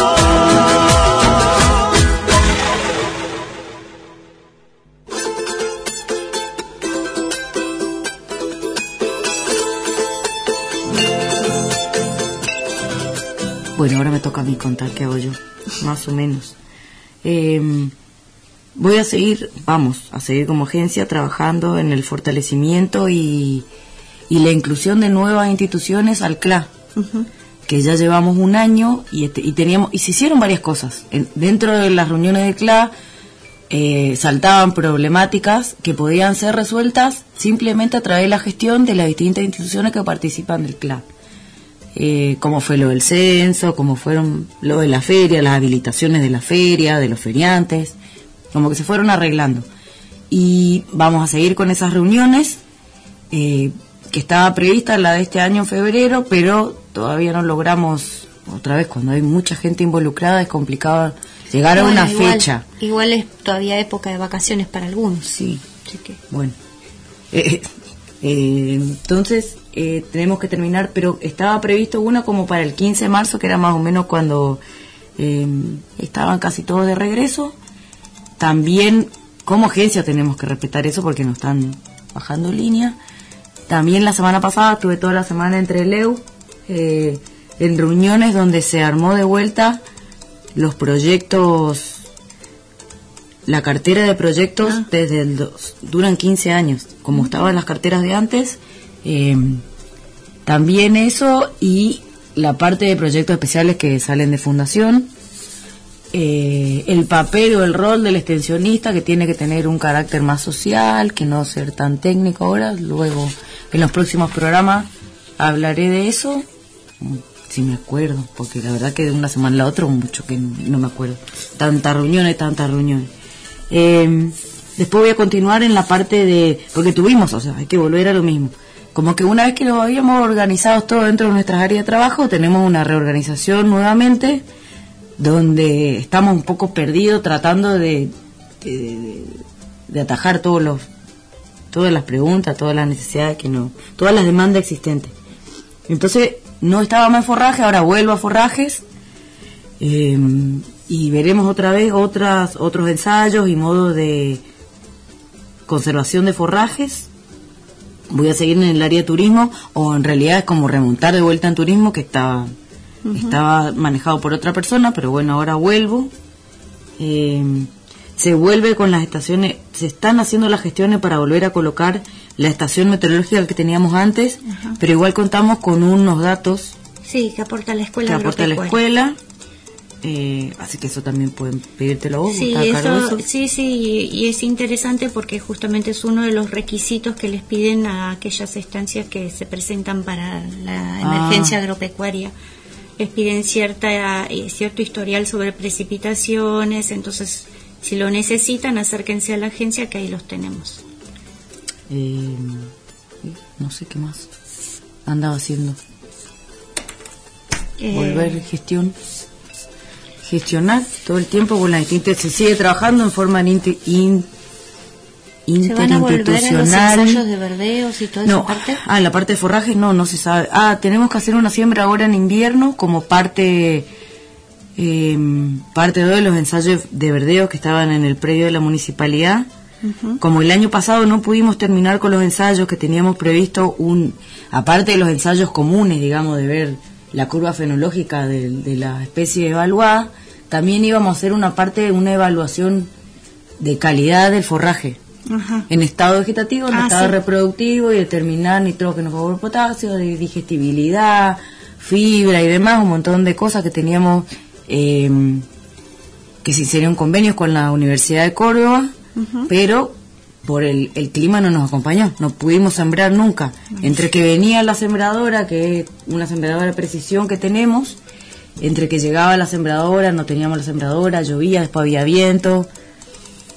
Bueno, ahora me toca a mí contar qué hago yo, más o menos. Eh, voy a seguir, vamos, a seguir como agencia trabajando en el fortalecimiento y, y la inclusión de nuevas instituciones al C L A, uh-huh. que ya llevamos un año y, y teníamos y se hicieron varias cosas. En, dentro de las reuniones del C L A eh, saltaban problemáticas que podían ser resueltas simplemente a través de la gestión de las distintas instituciones que participan del C L A. Eh, como fue lo del censo, como fueron lo de la feria, las habilitaciones de la feria, de los feriantes, como que se fueron arreglando. Y vamos a seguir con esas reuniones, eh, que estaba prevista la de este año en febrero, pero todavía no logramos, otra vez, cuando hay mucha gente involucrada es complicado llegar bueno, a una igual, fecha. Igual es todavía época de vacaciones para algunos. Sí, así que... bueno. Eh, eh, entonces... Eh, tenemos que terminar, pero estaba previsto una como para el quince de marzo, que era más o menos cuando eh, estaban casi todos de regreso. También como agencia tenemos que respetar eso porque nos están bajando línea. También la semana pasada estuve toda la semana entre el E U eh, en reuniones donde se armó de vuelta los proyectos, la cartera de proyectos ah. desde el dos, duran quince años, como estaban las carteras de antes. Eh, también eso y la parte de proyectos especiales que salen de fundación, eh, el papel o el rol del extensionista, que tiene que tener un carácter más social, que no ser tan técnico ahora. Luego en los próximos programas hablaré de eso, si me acuerdo, porque la verdad que de una semana a la otra mucho que no me acuerdo, tantas reuniones, tantas reuniones. eh, después voy a continuar en la parte de, porque tuvimos, o sea, hay que volver a lo mismo. Como que una vez que lo habíamos organizado todo dentro de nuestras áreas de trabajo, tenemos una reorganización nuevamente, donde estamos un poco perdidos tratando de, de, de, de atajar todos los, todas las preguntas, todas las necesidades que no, todas las demandas existentes. Entonces, no estábamos en forraje, ahora vuelvo a forrajes, eh, y veremos otra vez otras, otros ensayos y modos de conservación de forrajes. Voy a seguir en el área de turismo, o en realidad es como remontar de vuelta en turismo, que estaba, uh-huh. estaba manejado por otra persona, pero bueno, ahora vuelvo. Eh, se vuelve con las estaciones, se están haciendo las gestiones para volver a colocar la estación meteorológica que teníamos antes, uh-huh. pero igual contamos con unos datos. Sí, que aporta la escuela. Que aporta la escuela. Eh, así que eso también pueden pedírtelo a vos. Sí, eso, sí, sí, y, y es interesante porque justamente es uno de los requisitos que les piden a aquellas estancias que se presentan para la emergencia ah. agropecuaria. Les piden cierta eh, cierto historial sobre precipitaciones, entonces si lo necesitan acérquense a la agencia que ahí los tenemos. Eh, no sé qué más andaba haciendo. Eh, Volver gestión. Gestionar todo el tiempo con las distintas, se sigue trabajando en forma inter, in, interinstitucional. ¿Se van a volver a los ensayos de verdeos y toda no, esa parte? Ah, la parte de forrajes no, no se sabe. Ah, tenemos que hacer una siembra ahora en invierno como parte eh, parte de los ensayos de verdeos que estaban en el predio de la municipalidad. Uh-huh. Como el año pasado no pudimos terminar con los ensayos que teníamos previsto, un aparte de los ensayos comunes, digamos, de ver la curva fenológica de, de la especie evaluada, también íbamos a hacer una parte, una evaluación de calidad del forraje. Ajá. En estado vegetativo, en ah, estado sí. reproductivo, y determinar nitrógeno, fósforo, potasio, de digestibilidad, fibra y demás, un montón de cosas que teníamos, eh, que se hicieron convenios con la Universidad de Córdoba, uh-huh. pero por el, el clima no nos acompañó, no pudimos sembrar nunca. Entre que venía la sembradora, que es una sembradora de precisión que tenemos, entre que llegaba la sembradora, no teníamos la sembradora, llovía, después había viento,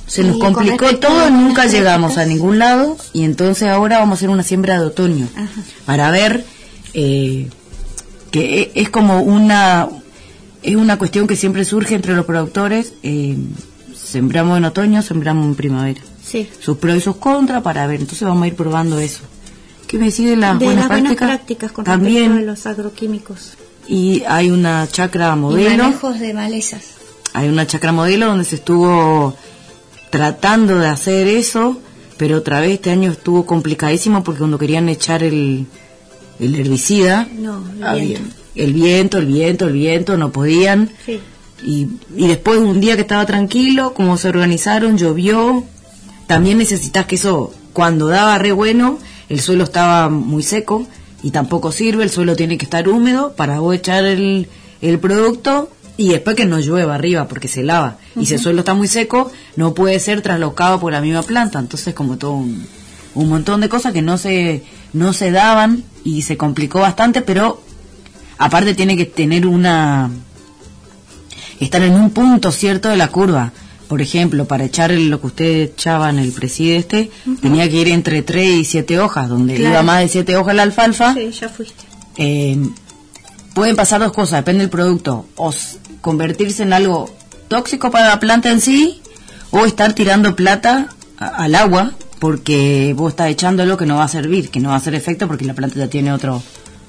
Se nos Y complicó con respecto todo, a nunca las llegamos a prácticas. ningún lado, y entonces ahora vamos a hacer una siembra de otoño. Ajá. Para ver eh, que e- es como una es una cuestión que siempre surge entre los productores. eh, sembramos en otoño, sembramos en primavera, Sí. sus pros y sus contras, para ver. Entonces vamos a ir probando eso. ¿Qué me decís de las De buenas las buenas prácticas? prácticas con También. respecto a los agroquímicos. Y hay una chacra Y modelo, manejos de malezas. hay una chacra modelo donde se estuvo tratando de hacer eso, pero otra vez este año estuvo complicadísimo porque cuando querían echar el, el herbicida, No, el había- viento. el viento, el viento, el viento, no podían. Sí. Y, y después un día que estaba tranquilo, como se organizaron, llovió. También necesitas que eso, cuando daba re bueno, el suelo estaba muy seco y tampoco sirve, el suelo tiene que estar húmedo para vos echar el, el producto y después que no llueva arriba porque se lava. Y si el suelo está muy seco, no puede ser traslocado por la misma planta. Entonces como todo un, un montón de cosas que no se, no se daban y se complicó bastante, pero aparte tiene que tener una... estar en un punto cierto de la curva. Por ejemplo, para echar el- lo que usted echaba en el presidente, tenía que ir entre tres y siete hojas, donde Claro. iba más de siete hojas la alfalfa. Sí, ya fuiste. Eh, pueden pasar dos cosas, depende del producto, o s- convertirse en algo tóxico para la planta en sí, o estar tirando plata a- al agua, porque vos estás echando algo que no va a servir, que no va a hacer efecto porque la planta ya tiene otro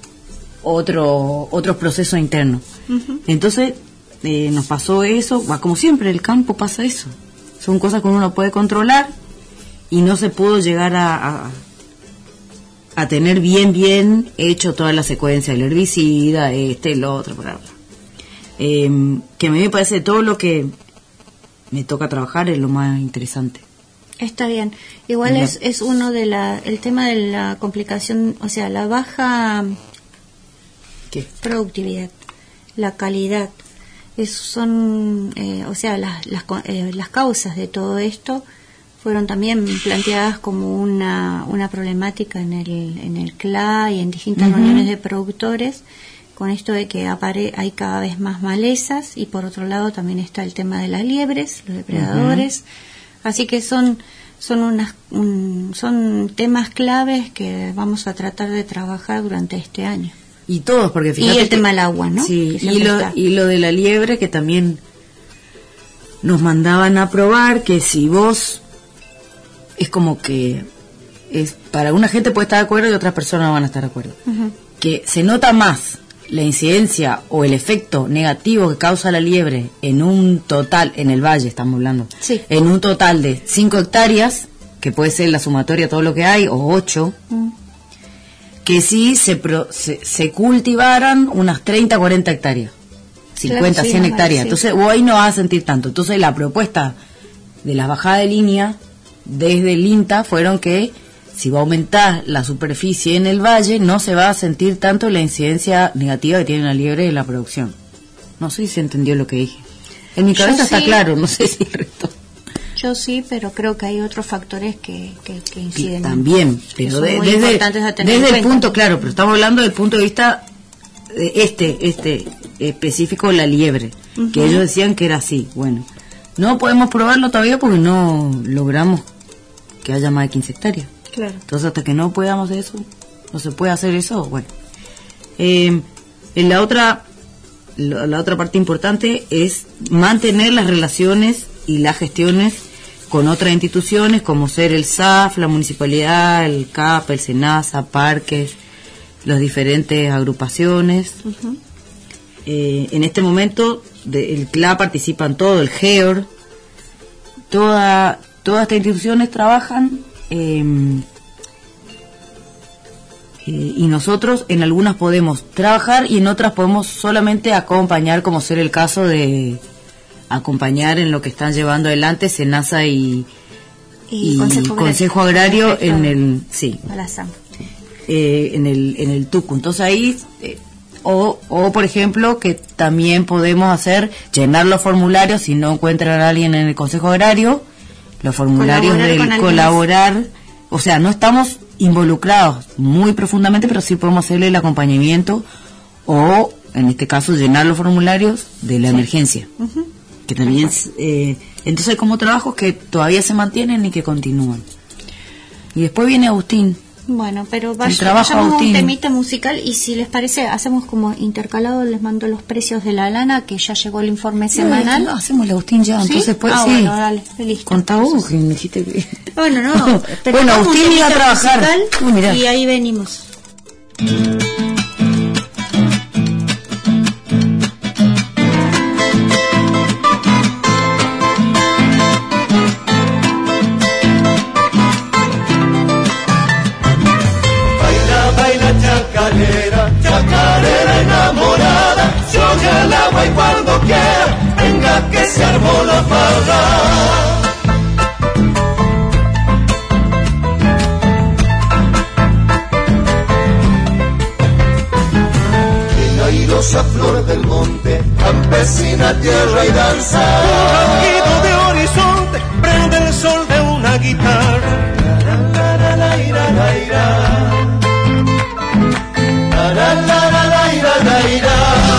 otro otros procesos internos. Entonces, eh, nos pasó eso, va, como siempre, el campo pasa eso. Son cosas que uno no puede controlar y no se pudo llegar a, a, a tener bien, bien hecho toda la secuencia, el herbicida, este, el otro, bla, bla. Eh, que a mí me parece todo lo que me toca trabajar es lo más interesante. Está bien. Igual Ya. es, es uno de la, el tema de la complicación, o sea, la baja ¿Qué? productividad, la calidad, es, son, eh, o sea, las, las, co- eh, las causas de todo esto fueron también planteadas como una, una problemática en el, en el C L A y en distintas Ujú. reuniones de productores, con esto de que apare hay cada vez más malezas, y por otro lado también está el tema de las liebres, los depredadores. Así que son son unas un- son temas claves que vamos a tratar de trabajar durante este año. Y todos, porque fíjate Y el que- tema del agua, ¿no? Sí, Que y siempre lo, está. y lo de la liebre, que también nos mandaban a probar que si vos, es como que es para una gente puede estar de acuerdo y otras personas no van a estar de acuerdo, Ujú. que se nota más la incidencia o el efecto negativo que causa la liebre en un total, en el valle estamos hablando, Sí. en un total de cinco hectáreas, que puede ser la sumatoria de todo lo que hay, o ocho, Mm. que si se, pro- se, se cultivaran unas treinta, cuarenta hectáreas, cincuenta, Claro, sí, cien normal, hectáreas. sí. Entonces, vos ahí no vas a sentir tanto. Entonces, la propuesta de las bajadas de línea desde el INTA fueron que si va a aumentar la superficie en el valle, no se va a sentir tanto la incidencia negativa que tiene la liebre en la producción. No sé si se entendió lo que dije. En mi Yo cabeza está sí. claro, no sé si el resto. Yo sí, pero creo que hay otros factores que, que, que Sí, inciden. también, que pero son de- muy desde, importantes a tener desde en el cuenta. punto, claro, pero estamos hablando del punto de vista de este, este específico, la liebre, Ujú. que ellos decían que era así. Bueno, no podemos probarlo todavía porque no logramos que haya más de quince hectáreas. Claro. Entonces, hasta que no podamos hacer eso, no se puede hacer eso, bueno. Eh, en la otra, la, la otra parte importante es mantener las relaciones y las gestiones con otras instituciones, como ser el S A F, la municipalidad, el C A P, el SENASA, parques, las diferentes agrupaciones. Ujú. Eh, en este momento, de- el C L A participan todo, el G E O R, toda, todas estas instituciones trabajan eh, eh, y nosotros en algunas podemos trabajar y en otras podemos solamente acompañar, como ser el caso de acompañar en lo que están llevando adelante SENASA y, y Consejo Consejo, Agrario. Agrario en el sí A la S A M. eh, en el en el Tucu. Entonces ahí eh, o, o por ejemplo que también podemos hacer llenar los formularios si no encuentran a alguien en el Consejo Agrario, los formularios Colaborar del con alguien colaborar, o sea, no estamos involucrados muy profundamente, pero sí podemos hacerle el acompañamiento o en este caso llenar los formularios de la emergencia, Ujú. que también eh, Entonces hay como trabajos que todavía se mantienen y que continúan. Y después viene Agustín. Bueno, pero vaya, trabajo vayamos a un Agustín. temita musical y si les parece, hacemos como intercalado, les mando los precios de la lana, que ya llegó el informe semanal. No, hacemos el Agustín ya, ¿Sí? entonces pues ah, sí. Bueno, dale, listo. Contá vos, que me dijiste que... Bueno, no, pero bueno, hagamos un Agustín iba a temita trabajar. musical Uh, mirá. y ahí venimos. Chacarera, chacarera enamorada, se oye el agua y cuando quiera, venga que se armó la farra. Bien airosa flor del monte, campesina, tierra y danza. Un rasguido de horizonte, prende el sol de una guitarra. La, la, la, la, la, la, la. La, la, la, la, ira, la, ira.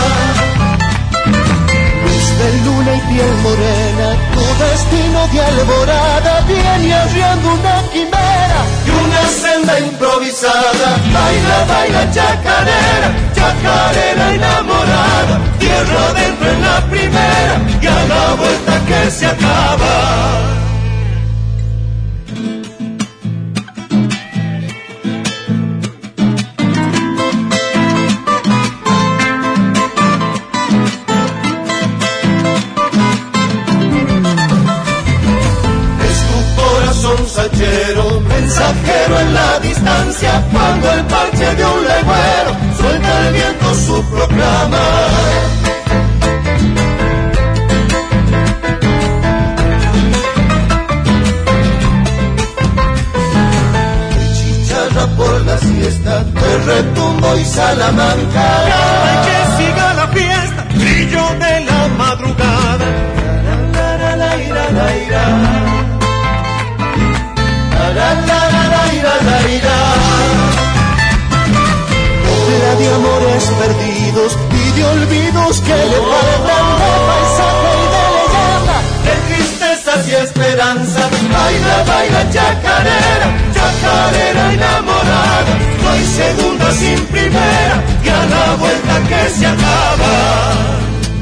Luz de luna y piel morena, tu destino de alborada viene arriando una quimera y una senda improvisada. Baila, baila chacarera, chacarera enamorada, tierra adentro en la primera y a la vuelta que se acaba. Sachero, mensajero en la distancia, cuando el parche de un legüero suelta el viento su proclama. El chicharra por la siesta, de Retumbo y Salamanca. Hay que siga la fiesta, brillo de la madrugada. La, la, la, la, ira, la, ira. La, la, la, la, ira, la, ira. La de amores perdidos y de olvidos que le faltan de paisaje y de leyenda, de tristezas y esperanza. Baila, baila chacarera, chacarera enamorada, no hay segunda sin primera y a la vuelta que se acaba.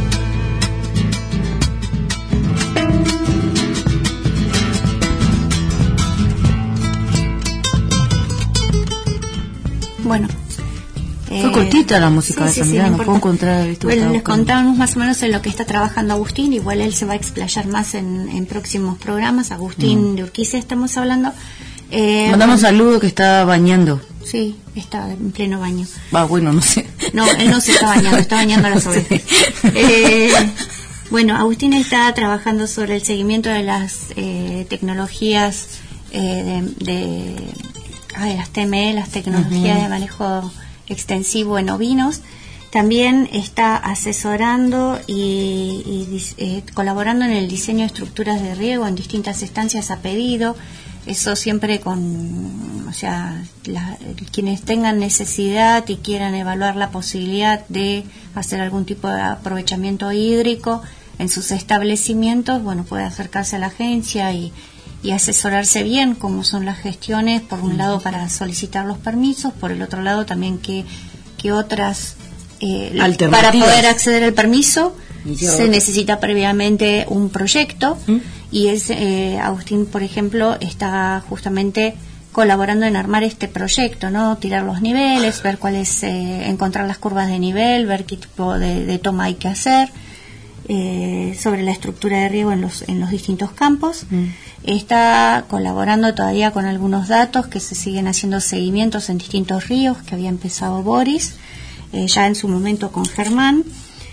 Bueno. Fue eh, cortita la música sí, de sí, Sandra, sí, no no puedo importa. encontrar esto. Bueno, les contamos más o menos en lo que está trabajando Agustín, igual él se va a explayar más en, en próximos programas. Agustín mm. de Urquiza estamos hablando. Eh, Mandamos un saludo que está bañando. Sí, está en pleno baño. Va, bueno, no sé. No, él no se está bañando, está bañando a las ovejas. Eh, bueno, Agustín está trabajando sobre el seguimiento de las eh, tecnologías eh, de, de ay, las T M E, las tecnologías uh-huh. de manejo extensivo en ovinos. También está asesorando y, y eh, colaborando en el diseño de estructuras de riego en distintas estancias a pedido. Eso siempre con, o sea, la, quienes tengan necesidad y quieran evaluar la posibilidad de hacer algún tipo de aprovechamiento hídrico en sus establecimientos, bueno, puede acercarse a la agencia y, y asesorarse bien cómo son las gestiones, por un lado para solicitar los permisos, por el otro lado también que, que otras, eh, para poder acceder al permiso se necesita previamente un proyecto. ¿Mm? Y es eh, Agustín, por ejemplo, está justamente colaborando en armar este proyecto, ¿no? Tirar los niveles, ver cuáles, eh, encontrar las curvas de nivel, ver qué tipo de, de toma hay que hacer, eh, sobre la estructura de riego en los en los distintos campos. Mm. Está colaborando todavía con algunos datos que se siguen haciendo seguimientos en distintos ríos que había empezado Boris, eh, ya en su momento con Germán.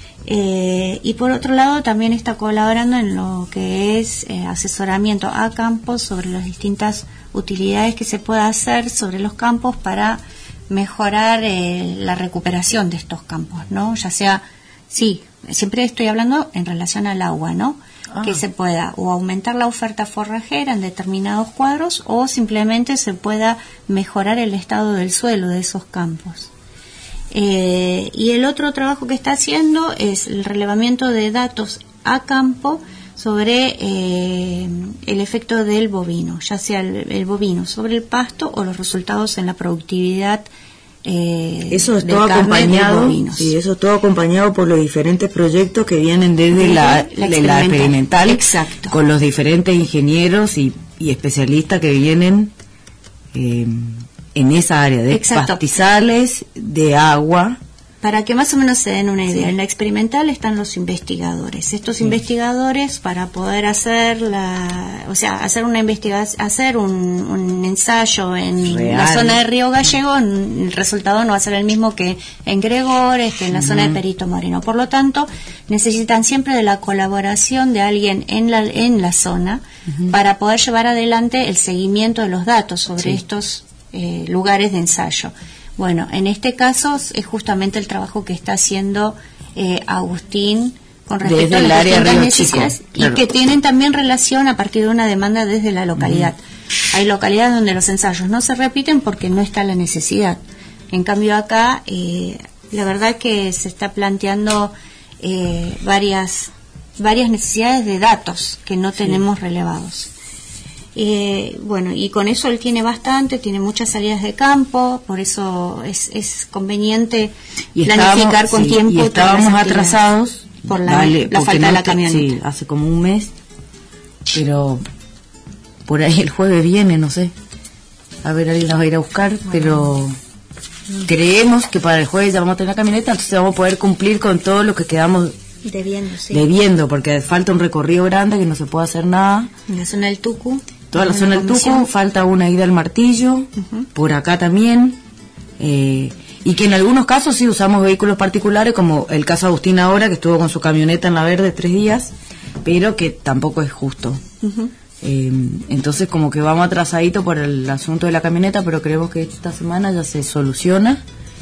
Eh, y por otro lado también está colaborando en lo que es eh, asesoramiento a campos sobre las distintas utilidades que se pueda hacer sobre los campos para mejorar eh, la recuperación de estos campos, ¿no? Ya sea, sí, siempre estoy hablando en relación al agua, ¿no? Ah. Que se pueda o aumentar la oferta forrajera en determinados cuadros o simplemente se pueda mejorar el estado del suelo de esos campos. Eh, y el otro trabajo que está haciendo es el relevamiento de datos a campo sobre eh, el efecto del bovino, ya sea el, el bovino sobre el pasto o los resultados en la productividad. Eh, eso es todo acompañado, sí, eso es todo acompañado por los diferentes proyectos que vienen desde la, la, de la experimental, exacto, con los diferentes ingenieros y, y especialistas que vienen eh, en esa área de exacto. pastizales, de agua. Para que más o menos se den una idea, sí. En la experimental están los investigadores. Estos sí. investigadores, para poder hacer la, o sea, hacer una investigación, hacer un, un ensayo en Real. la zona de Río Gallego, el resultado no va a ser el mismo que en Gregores, que en la uh-huh. zona de Perito Moreno. Por lo tanto, necesitan siempre de la colaboración de alguien en la en la zona uh-huh. para poder llevar adelante el seguimiento de los datos sobre sí. estos eh, lugares de ensayo. Bueno, en este caso es justamente el trabajo que está haciendo eh, Agustín con respecto desde a las distintas necesidades Chico, claro. y que tienen también relación a partir de una demanda desde la localidad. Uh-huh. Hay localidades donde los ensayos no se repiten porque no está la necesidad. En cambio acá, eh, la verdad que se está planteando eh, varias varias necesidades de datos que no sí. tenemos relevados. Eh, bueno, y con eso él tiene bastante, tiene muchas salidas de campo, por eso es, es conveniente y planificar con sí, tiempo. Y estábamos atrasados por la, vale, la falta no de la camioneta. Sí, hace como un mes, pero por ahí el jueves viene, no sé. A ver, alguien nos va a ir a buscar, bueno. pero creemos que para el jueves ya vamos a tener la camioneta, entonces vamos a poder cumplir con todo lo que quedamos debiendo, sí. debiendo, porque falta un recorrido grande que no se puede hacer nada. En la zona del Tucu. Toda la zona del Tucu, falta una ida al Martillo, uh-huh. por acá también, eh, y que en algunos casos sí usamos vehículos particulares, como el caso de Agustín ahora, que estuvo con su camioneta en la Verde tres días, pero que tampoco es justo. Uh-huh. Eh, entonces como que vamos atrasadito por el asunto de la camioneta, pero creemos que esta semana ya se soluciona,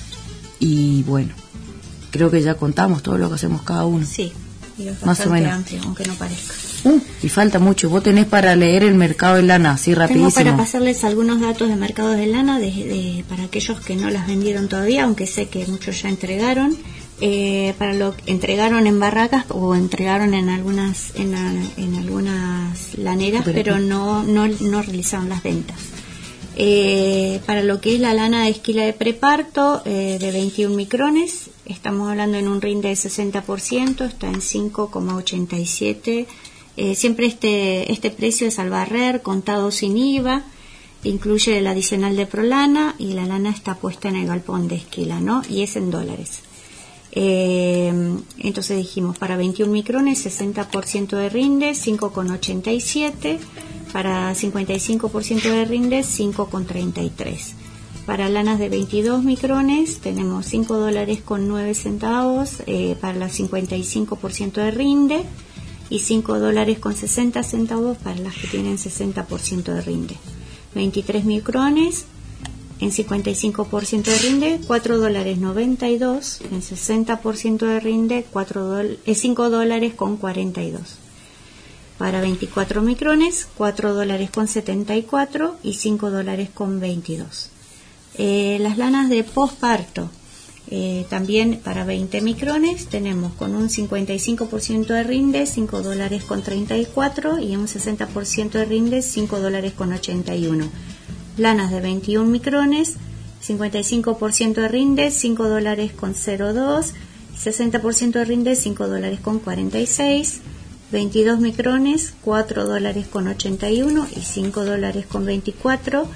y bueno, creo que ya contamos todo lo que hacemos cada uno. Sí, y es más o menos amplio, aunque no parezca. Uh, y falta mucho. Vos tenés para leer el mercado de lana, así rapidísimo. Tengo para pasarles algunos datos de mercado de lana de, de, para aquellos que no las vendieron todavía, aunque sé que muchos ya entregaron. Eh, para lo que entregaron en barracas o entregaron en algunas en, en algunas laneras, pero, pero no, no no realizaron las ventas. Eh, para lo que es la lana de esquila de preparto eh, de veintiún micrones, estamos hablando en un rinde de sesenta por ciento, está en cinco coma ochenta y siete. Eh, siempre este este precio es al barrer, contado sin I V A, incluye el adicional de Prolana y la lana está puesta en el galpón de esquila, ¿no? Y es en dólares. Eh, entonces dijimos, para veintiún micrones, sesenta por ciento de rinde, cinco coma ochenta y siete. Para cincuenta y cinco por ciento de rinde, cinco coma treinta y tres. Para lanas de veintidós micrones tenemos cinco dólares con nueve centavos eh, para las cincuenta y cinco por ciento de rinde y cinco dólares con sesenta centavos para las que tienen sesenta por ciento de rinde. veintitrés micrones en cincuenta y cinco por ciento de rinde, cuatro dólares noventa y dos, en sesenta por ciento de rinde, cuatro dol- eh, cinco dólares con cuarenta y dos. Para veinticuatro micrones, cuatro dólares con setenta y cuatro y cinco dólares con veintidós. Eh, las lanas de posparto, eh, también para veinte micrones, tenemos con un cincuenta y cinco por ciento de rinde, cinco dólares con treinta y cuatro y un sesenta por ciento de rinde, cinco dólares con ochenta y uno. Lanas de veintiún micrones, cincuenta y cinco por ciento de rinde, cinco dólares con cero dos, sesenta por ciento de rinde, cinco dólares con cuarenta y seis. veintidós micrones, cuatro dólares con ochenta y uno y cinco dólares con veinticuatro.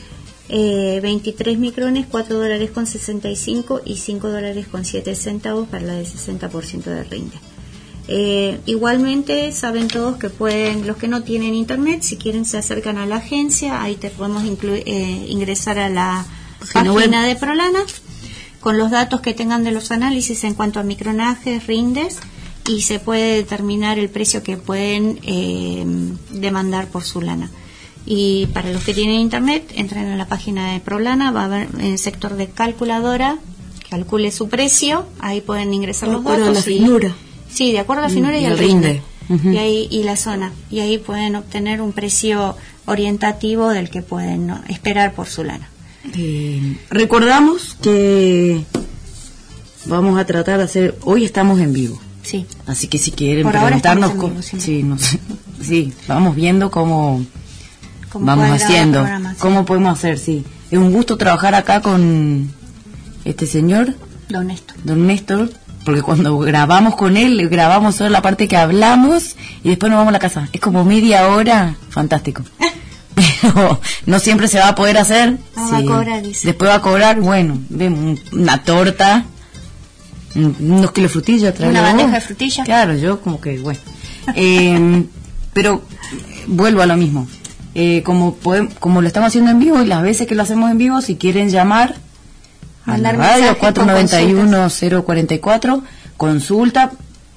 Eh, veintitrés micrones, cuatro dólares con sesenta y cinco y cinco dólares con siete centavos para la de sesenta por ciento de rinde. Eh, igualmente saben todos que pueden, los que no tienen internet, si quieren se acercan a la agencia, ahí te podemos incluir, eh, ingresar a la página, página de Prolana con los datos que tengan de los análisis en cuanto a micronajes, rindes, y se puede determinar el precio que pueden eh, demandar por su lana. Y para los que tienen internet, entran en la página de Prolana, va a haber en el sector de calculadora, calcule su precio, ahí pueden ingresar los datos. De la finura. Y, sí, de acuerdo a la finura y, y al rinde. rinde. Uh-huh. Y ahí y la zona. Y ahí pueden obtener un precio orientativo del que pueden, ¿no?, esperar por su lana. Eh, recordamos que vamos a tratar de hacer, hoy estamos en vivo. Sí. Así que si quieren Por ahora preguntarnos, estamos en vivo, co- sí. sí, no sé. Sí, vamos viendo cómo Como vamos cuadra haciendo, programa, sí. cómo podemos hacer, sí. Es un gusto trabajar acá con este señor, Don Néstor. don Néstor, porque cuando grabamos con él, grabamos solo la parte que hablamos y después nos vamos a la casa. Es como media hora, fantástico. Pero no siempre se va a poder hacer. Ah, va a cobrar, dice. Después va a cobrar, bueno, vemos una torta, un- unos kilos de frutilla. Una tráelo bandeja vos. de frutilla. Claro, yo como que, bueno. Eh, pero vuelvo a lo mismo. Eh, como podem- como lo estamos haciendo en vivo y las veces que lo hacemos en vivo, si quieren llamar a la Mandar radio mensajes cuatro con nueve uno, consultas. cero cuatro cuatro, consulta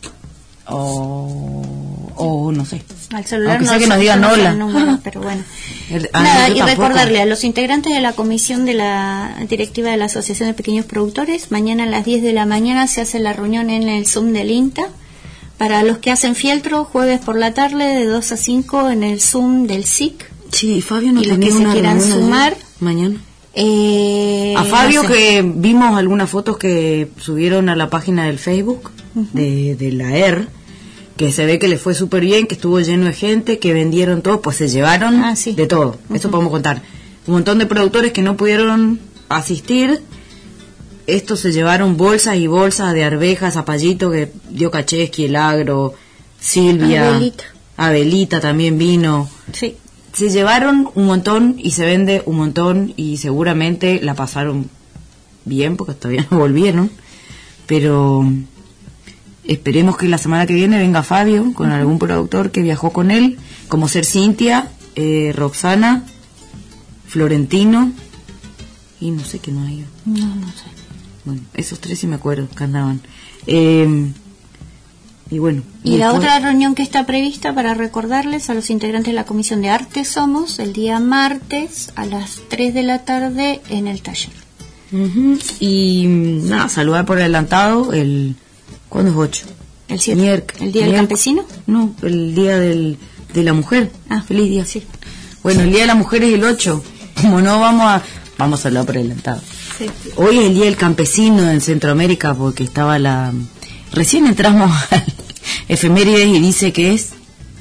o, o no sé. Al celular Aunque no sea que sé- nos digan no sé hola. el número, pero bueno. El- ah, Nada, yo y tampoco. recordarle a los integrantes de la comisión de la directiva de la Asociación de Pequeños Productores, mañana a las diez de la mañana se hace la reunión en el Zoom del INTA. Para los que hacen fieltro, jueves por la tarde de dos a cinco en el Zoom del S I C. Sí, Fabio no Y los tenía que se una quieran reunión sumar, ayer, mañana. Eh, A Fabio, no sé. que vimos algunas fotos que subieron a la página del Facebook de, de la E R, que se ve que le fue súper bien, que estuvo lleno de gente, que vendieron todo, pues se llevaron Ah, sí. de todo. Eso podemos contar. Un montón de productores que no pudieron asistir, estos se llevaron bolsas y bolsas de arvejas, Zapallito, que dio Kacheski, El Agro, Silvia, Abelita. Abelita también vino. Sí. Se llevaron un montón y se vende un montón y seguramente la pasaron bien porque todavía no volvieron, pero esperemos que la semana que viene venga Fabio con algún productor que viajó con él, como ser Cintia, eh, Roxana, Florentino y no sé qué no hay. No, no sé. Bueno, esos tres sí me acuerdo que andaban. Eh, y bueno. Y la después- otra reunión que está prevista para recordarles a los integrantes de la Comisión de Arte Somos el día martes a las tres de la tarde en el taller. Ujú. Y mm, nada, saludar por adelantado el... ¿Cuándo es ocho? El siete. Miérc- ¿El día del miérc- campesino? No, el día del, de la mujer. Ah, feliz día. sí. Bueno, el día de la mujer es el ocho. Como no vamos a... Vamos a saludar por adelantado. Sí. Hoy es el día del campesino en Centroamérica porque estaba la... Recién entramos al efemérides y dice que es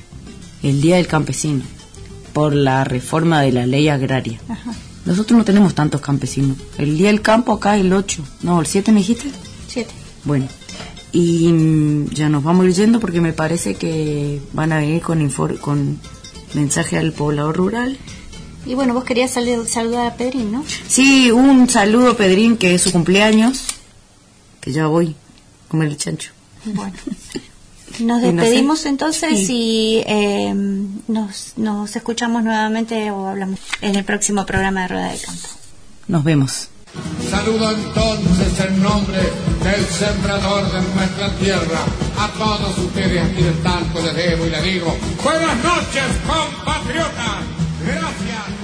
el día del campesino por la reforma de la ley agraria. Ajá. Nosotros no tenemos tantos campesinos. El día del campo acá es el ocho. No, el siete me dijiste. Siete. Bueno, y mm, ya nos vamos a ir yendo porque me parece que van a venir con infor- con mensaje al poblador rural. Y bueno, vos querías sal- saludar a Pedrín, ¿no? Sí, un saludo, Pedrín, que es su cumpleaños, que ya voy a comer el chancho. Bueno. Nos Y no sé. despedimos entonces Sí. y eh, nos, nos escuchamos nuevamente o hablamos en el próximo programa de Rueda de Campo. Nos vemos. Saludo entonces en nombre del sembrador de nuestra tierra a todos ustedes aquí del Talco, les debo y les digo buenas noches, compatriotas. Gracias.